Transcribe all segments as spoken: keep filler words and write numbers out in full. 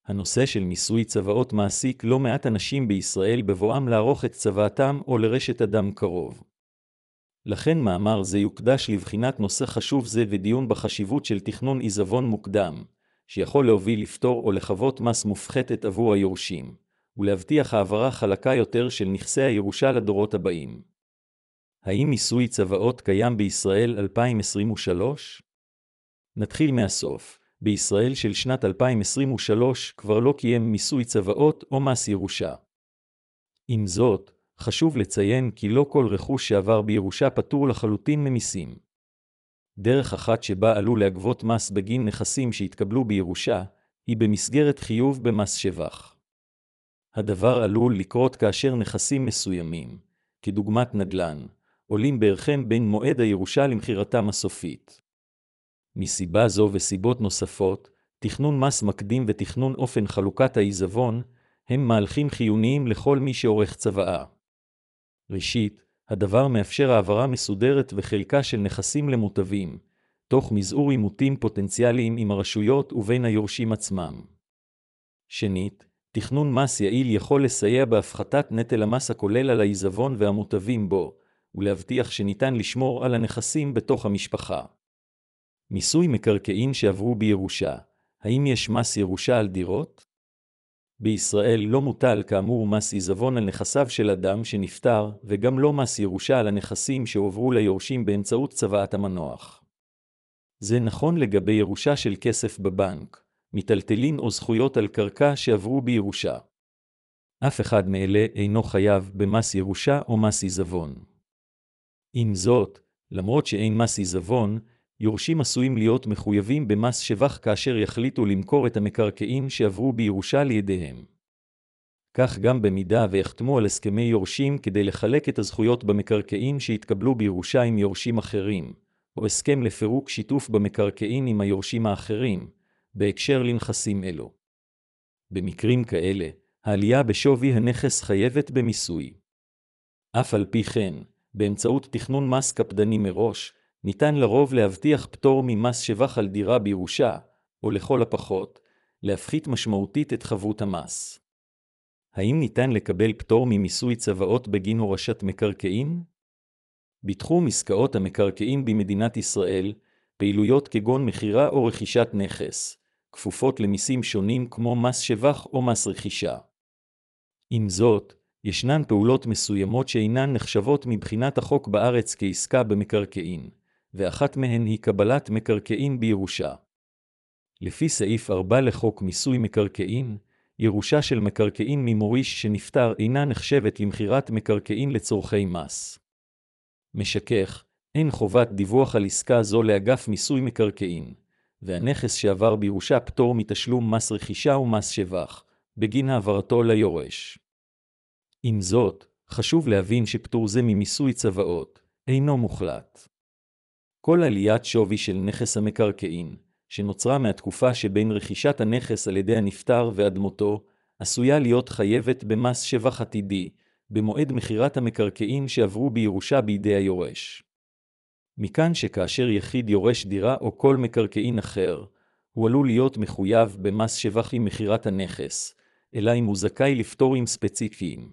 הנושא של מיסוי צוואות מעסיק לא מעט אנשים בישראל בבואם לערוך את צוואתם או לרשת אדם קרוב. לכן מאמר זה יוקדש לבחינת נושא חשוב זה ודיון בחשיבות של תכנון עיזבון מוקדם, שיכול להוביל לפתור או לחוות מס מופחתת עבור היורשים, ולהבטיח העברה חלקה יותר של נכסי הירושה לדורות הבאים. האם מיסוי צוואות קיים בישראל אלפיים עשרים ושלוש? נתחיל מהסוף. בישראל של שנת אלפיים עשרים ושלוש כבר לא קיים מיסוי צוואות או מס ירושה. עם זאת, חשוב לציין כי לא כל רכוש שעבר בירושה פטור לחלוטין ממיסים. דרך אחת שבה עלול להגבות מס בגין נכסים שהתקבלו בירושה, היא במסגרת חיוב במס שבח. הדבר עלול לקרות כאשר נכסים מסוימים, כדוגמת נדל"ן, עולים בערכם בין מועד הירושה למכירתם הסופית. מסיבה זו וסיבות נוספות, תכנון מס מקדים ותכנון אופן חלוקת העיזבון, הם מהלכים חיוניים לכל מי שעורך צוואה. ראשית, הדבר מאפשר העברה מסודרת וחלקה של נכסים למוטבים, תוך מזעור עימותים פוטנציאליים עם הרשויות ובין היורשים עצמם. שנית, תכנון מס יעיל יכול לסייע בהפחתת נטל המס הכולל על העיזבון והמוטבים בו, ולהבטיח שניתן לשמור על הנכסים בתוך המשפחה. מיסוי מקרקעין שעברו בירושה, האם יש מס ירושה על דירות? בישראל לא מוטל כאמור מס עיזבון על נכסיו של אדם שנפטר, וגם לא מס ירושה על הנכסים שהועברו ליורשים באמצעות צוואת המנוח. זה נכון לגבי ירושה של כסף בבנק, מיטלטלין או זכויות על קרקע שעברו בירושה. אף אחד מאלה אינו חייב במס ירושה או מס עיזבון. עם זאת, למרות שאין מס עיזבון, יורשים עשויים להיות מחויבים במס שבח כאשר יחליטו למכור את המקרקעין שעברו בירושה לידיהם. כך גם במידה ויחתמו על הסכמי יורשים כדי לחלק את הזכויות במקרקעין שהתקבלו בירושה עם יורשים אחרים, או הסכם לפירוק שיתוף במקרקעין עם היורשים האחרים, בהקשר לנכסים אלו. במקרים כאלה, העלייה בשווי הנכס חייבת במיסוי. אף על פי כן, באמצעות תכנון מס קפדני מראש, ניתן לרוב להבטיח פטור ממס שבח על דירה בירושה, או לכל הפחות, להפחית משמעותית את חבות המס. האם ניתן לקבל פטור ממיסוי צוואות בגין הורשת מקרקעין? בתחום עסקאות המקרקעין במדינת ישראל, פעילויות כגון מחירה או רכישת נכס, כפופות למיסים שונים כמו מס שבח או מס רכישה. עם זאת, ישנן פעולות מסוימות שאינן נחשבות מבחינת החוק בארץ כעסקה במקרקעין, ואחת מהן היא קבלת מקרקעין בירושה. לפי סעיף ארבע לחוק מיסוי מקרקעין, ירושה של מקרקעין ממוריש שנפטר אינה נחשבת למכירת מקרקעין לצורכי מס. משכך, אין חובת דיווח על עסקה זו לאגף מיסוי מקרקעין, והנכס שעבר בירושה פטור מתשלום מס רכישה ומס שבח, בגין העברתו ליורש. עם זאת, חשוב להבין שפטור זה ממיסוי צוואות אינו מוחלט. כל עליית שווי של נכס המקרקעין, שנוצרה מהתקופה שבין רכישת הנכס על ידי הנפטר ועד מותו, עשויה להיות חייבת במס שבח עתידי, במועד מכירת המקרקעין שעברו בירושה בידי היורש. מכאן שכאשר יחיד יורש דירה או כל מקרקעין אחר, הוא עלול להיות מחויב במס שבח עם מכירת הנכס, אלא אם הוא זכאי לפטורים ספציפיים.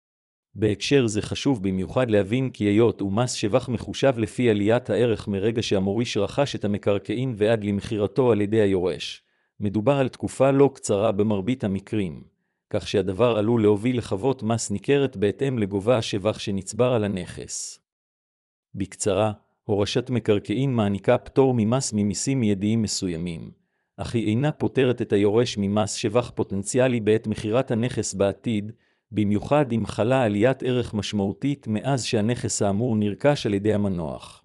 בהקשר זה חשוב במיוחד להבין כי היות ומס שבח מחושב לפי עליית הערך מרגע שהמוריש רכש את המקרקעין ועד למכירתו על ידי היורש. מדובר על תקופה לא קצרה במרבית המקרים, כך שהדבר עלול להוביל לחוות מס ניכרת בהתאם לגובה השבח שנצבר על הנכס. בקצרה, הורשת מקרקעין מעניקה פטור ממס ממיסים מיידיים מסוימים, אך היא אינה פוטרת את היורש ממס שבח פוטנציאלי בעת מכירת הנכס בעתיד, במיוחד אם חלה עליית ערך משמעותית מאז שהנכס האמור נרכש על ידי המנוח.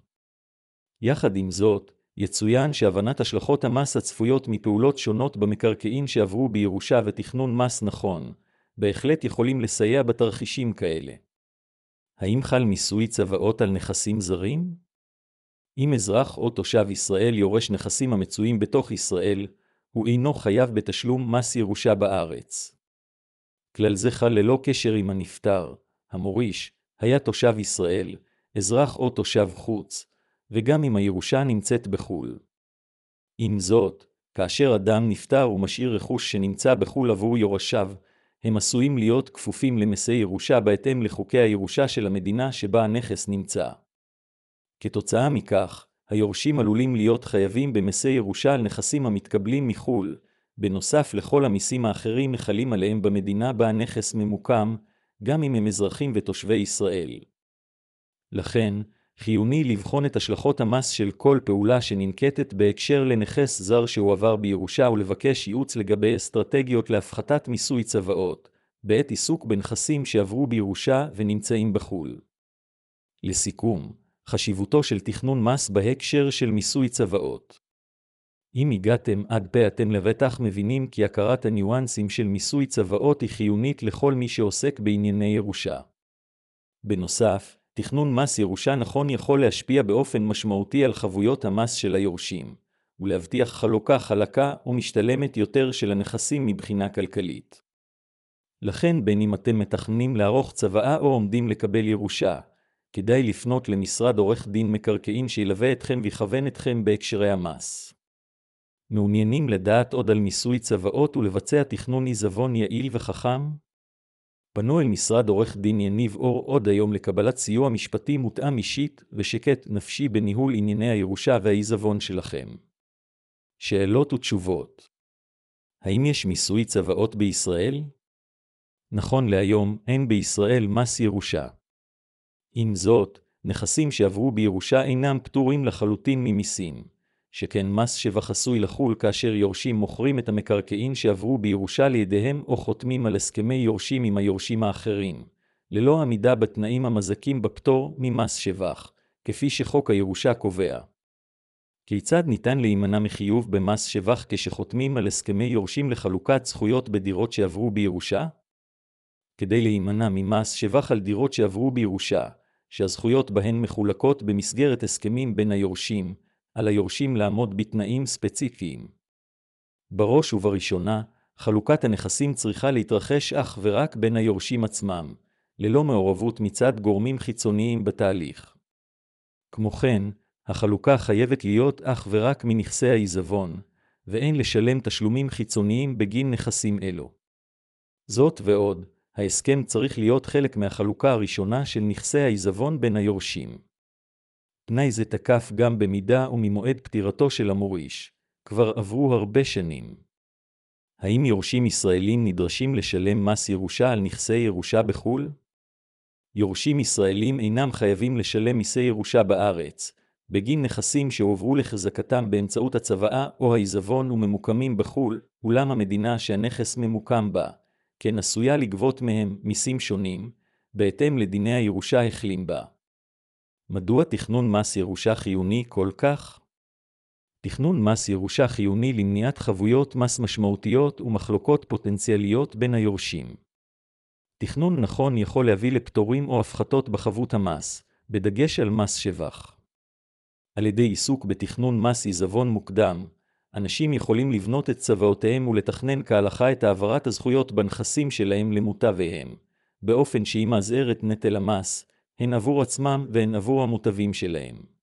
יחד עם זאת, יצוין שהבנת השלכות המס הצפויות מפעולות שונות במקרקעין שעברו בירושה ותכנון מס נכון, בהחלט יכולים לסייע בתרחישים כאלה. האם חל מיסוי צוואות על נכסים זרים? אם אזרח או תושב ישראל יורש נכסים המצויים בתוך ישראל, הוא אינו חייב בתשלום מס ירושה בארץ. כלל זה חל ללא קשר עם הנפטר, המוריש, היה תושב ישראל, אזרח או תושב חוץ, וגם אם הירושה נמצאת בחו"ל. עם זאת, כאשר אדם נפטר ומשאיר רכוש שנמצא בחול עבור יורשיו, הם עשויים להיות כפופים למסי ירושה בהתאם לחוקי הירושה של המדינה שבה הנכס נמצא. כתוצאה מכך, היורשים עלולים להיות חייבים במסי ירושה על נכסים המתקבלים מחול, בנוסף לכל המיסים האחרים מחלים עליהם במדינה בה הנכס ממוקם, גם אם הם אזרחים ותושבי ישראל. לכן, חיוני לבחון את השלכות המס של כל פעולה שננקטת בהקשר לנכס זר שהועבר בירושה ולבקש ייעוץ לגבי אסטרטגיות להפחתת מיסוי צוואות, בעת עיסוק בנכסים שעברו בירושה ונמצאים בחול. לסיכום, חשיבותו של תכנון מס בהקשר של מיסוי צוואות. אם הגעתם עד פה אתם לבטח מבינים כי הכרת הניואנסים של מיסוי צוואות היא חיונית לכל מי שעוסק בענייני ירושה. בנוסף, תכנון מס ירושה נכון יכול להשפיע באופן משמעותי על חבויות המס של היורשים, ולהבטיח חלוקה חלקה ומשתלמת יותר של הנכסים מבחינה כלכלית. לכן בין אם אתם מתכננים לערוך צוואה או עומדים לקבל ירושה, כדאי לפנות למשרד עורך דין מקרקעין שילווה אתכם ויכוון אתכם בהקשרי המס. מעוניינים לדעת עוד על מיסוי צוואות ולבצע תכנון עיזבון יעיל וחכם? פנו אל משרד עורך דין יניב אור עוד היום לקבלת סיוע משפטי מותאם אישית ושקט נפשי בניהול ענייני הירושה והעיזבון שלכם. שאלות ותשובות. האם יש מיסוי צוואות בישראל? נכון להיום, אין בישראל מס ירושה. עם זאת, נכסים שעברו בירושה אינם פטורים לחלוטין ממיסים, שכן מס שבח עשוי לחול כאשר יורשים מוכרים את המקרקעין שעברו בירושה לידיהם או חותמים על הסכמי יורשים עם היורשים האחרים, ללא עמידה בתנאים המזכים בפטור ממס שבח, כפי שחוק הירושה קובע. כיצד ניתן להימנע מחיוב במס שבח כשחותמים על הסכמי יורשים לחלוקת זכויות בדירות שעברו בירושה? כדי להימנע ממס שבח על דירות שעברו בירושה, שהזכויות בהן מחולקות במסגרת הסכמים בין היורשים, על היורשים לעמוד בתנאים ספציפיים. בראש ובראשונה, חלוקת הנכסים צריכה להתרחש אך ורק בין היורשים עצמם, ללא מעורבות מצד גורמים חיצוניים בתהליך. כמו כן, החלוקה חייבת להיות אך ורק מנכסי העיזבון, ואין לשלם תשלומים חיצוניים בגין נכסים אלו. זאת ועוד, ההסכם צריך להיות חלק מהחלוקה הראשונה של נכסי העיזבון בין היורשים. תנאי זה תקף גם במידה וממועד פטירתו של המוריש, כבר עברו הרבה שנים. האם יורשים ישראלים נדרשים לשלם מס ירושה על נכסי ירושה בחו"ל? יורשים ישראלים אינם חייבים לשלם מיסי ירושה בארץ, בגין נכסים שהועברו לחזקתם באמצעות הצוואה או העיזבון וממוקמים בחו"ל, אולם המדינה שהנכס ממוקם בה, כן עשויה לגבות מהם מיסים שונים, בהתאם לדיני הירושה החלים בה. מדוע תכנון מס ירושה חיוני כל כך? תכנון מס ירושה חיוני למניעת חבויות מס משמעותיות ומחלוקות פוטנציאליות בין היורשים. תכנון נכון יכול להביא לפטורים או הפחתות בחבות המס, בדגש על מס שבח. על ידי עיסוק בתכנון מס עיזבון מוקדם, אנשים יכולים לבנות את צוואותיהם ולתכנן כהלכה את העברת הזכויות בנכסים שלהם למוטביהם, באופן שימזער את נטל המס, הן עבור עצמם והן עבור המוטבים שלהם.